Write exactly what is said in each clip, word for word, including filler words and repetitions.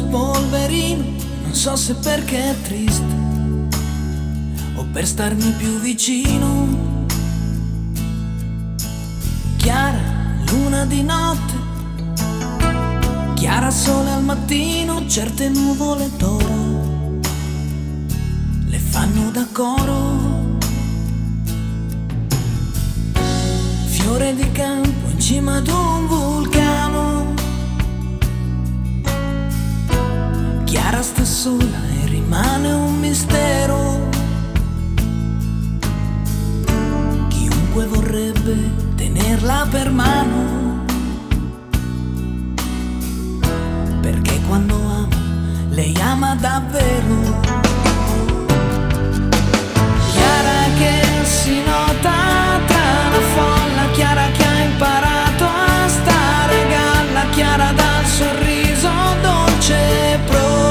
polverino, non so se perché è triste o per starmi più vicino. Chiara luna di notte, chiara sole al mattino, certe nuvole d'oro le fanno da coro. Fiore di campo in cima ad un vulcano, chiara sta sola e rimane un mistero. Chiunque vorrebbe tenerla per mano, perché quando ama, lei ama davvero. Chiara che si nota tra la folla, chiara che ha imparato a stare a galla, chiara dal sorriso dolce e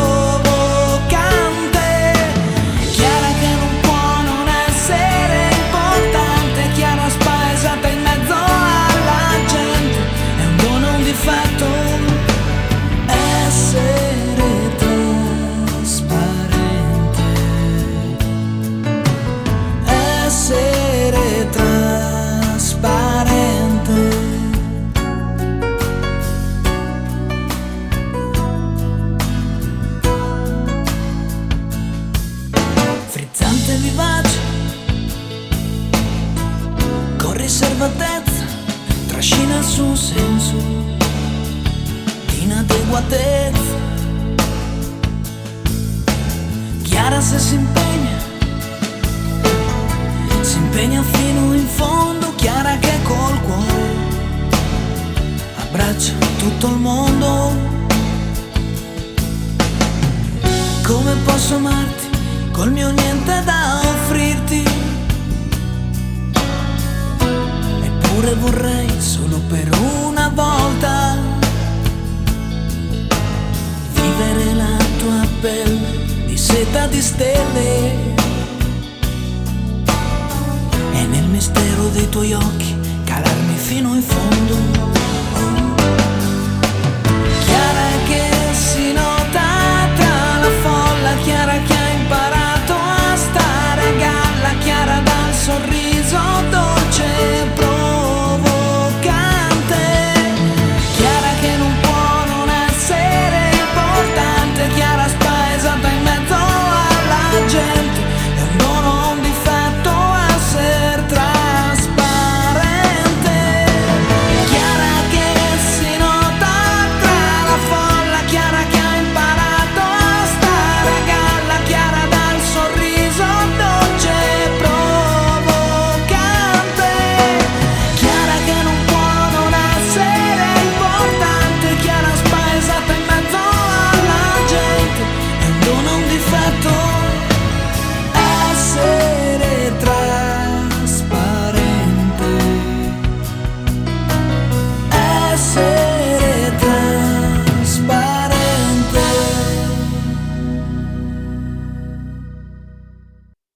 provocante, chiara che non può non essere importante, chiara spaesata in mezzo alla gente, è un dono, un difetto essere trasparente, essere trasparente. Frizzante, vivace, con riservatezza, trascina il suo senso di inadeguatezza. Chiara se si impegna, si impegna fino in fondo, chiara che col cuore abbraccia tutto il mondo. Come posso amarti col mio niente da offrirti? Eppure vorrei solo per una volta vivere la tua pelle di seta di stelle, e nel mistero dei tuoi occhi calarmi fino in fondo.